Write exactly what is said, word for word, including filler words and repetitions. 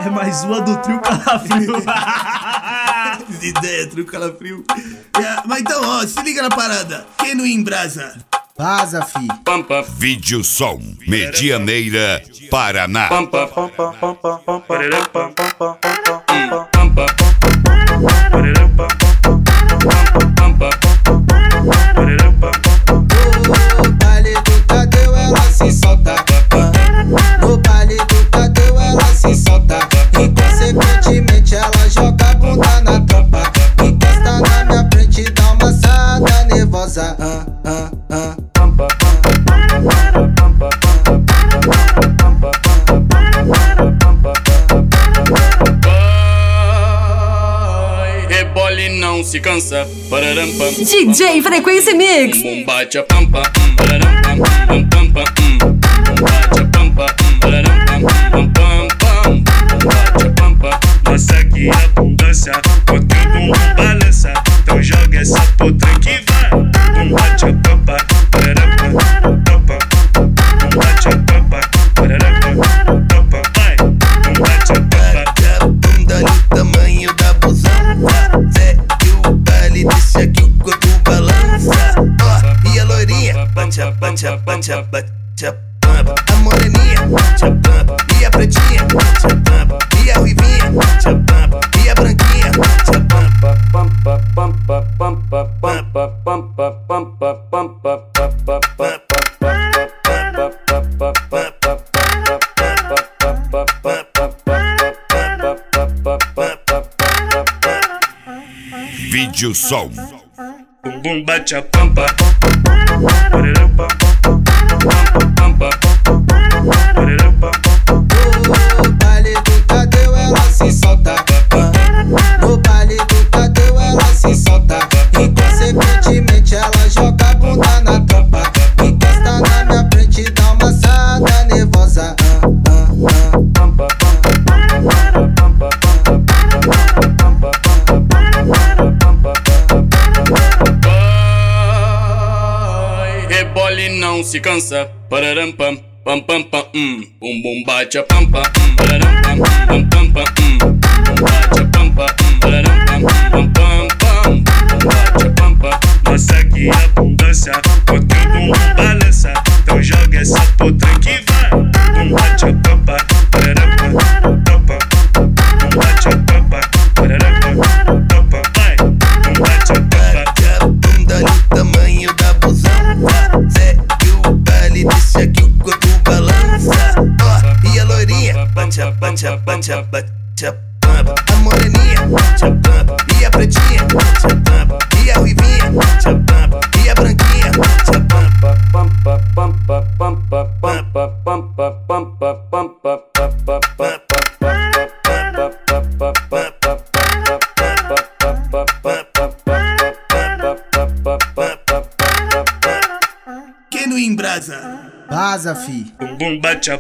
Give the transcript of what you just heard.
É mais uma do trio Calafrio. Ideia, trio Calafrio. É, mas então, ó, se liga na parada. Quem não embrasa? Vaza, fi. Vídeo Som, Medianeira, Paraná. No baile do Tadeu ela se solta. No baile do Tadeu ela se solta. E consequentemente ela joga a bunda na tropa. Encosta na minha frente e dá uma assada nervosa. Ah, ah, ah. Rebole não se cansa. Pararam, pam. D J Frequência Mix. Bum bate a pampa. Pararam, pam pam pam pam. Bum bate a pampa. Pararam, pam pam pam pam. Bum bate a pampa. Nossa que abundância. Bota o bumbum balança. Então joga essa potranca que vai. Bum bate a pampa. Pararam, pam pam pam. Bum bate a pampa. Pararam, pam pam pam. Vai. Bum bate a pampa. Bate a bunda no tamanho da busanfa. Segue o baile, deixa que o corpo balança. Ó, e a loirinha? Bate a, bate a, bate a, bate a pampa. A moreninha? Bate a pampa. E a pretinha? Bate a pampa. E a ruivinha? Bate a pampa. E a branquinha? Bate a pampa. Pampa, pampa, pampa, pampa, pampa, pampa, pampa, pampa, Vídeo Som. Bumbum bate a pampa. Pararam, pam, pampa, pararam, pam. No baile do Tadeu ela se solta. No baile do Tadeu ela se solta. E consequentemente ela joga a bunda na tropa. Encosta na minha frente e dá uma assada nervosa. Rebole não se cansa. Pararam, pam, pam, pam, pam, hum. Bum bum bate a pampa. Pararam, pam, pam, pam, pam, hum. Bum bate a pampa. Pararam, pam, pam, pam, pam. Bum bate a pampa. Nossa que abundância. Bota o bumbum balança. Então joga essa potranca que vai. Bum bate a pampa. Pararam, pam, pam, pam. Bum bate a pampa. Pararam, pam, pam, pam. Vai. Bum bate a pampa. Bate a bunda no tamanho da busanfa. Segue o baile, deixa que o corpo balança. Ó, e a loirinha? Bate a, bate a, bate a, bate a pampa. A moreninha? Bate a pampa. E a pretinha? Bate a pampa. E a ruivinha? Bate a pampa. E a branquinha? Bate a pampa. Pampa, pampa, pampa, pampa, pampa, pampa, pampa, pampa, Quem não embrasa? Vaza, fi. bumbum bate a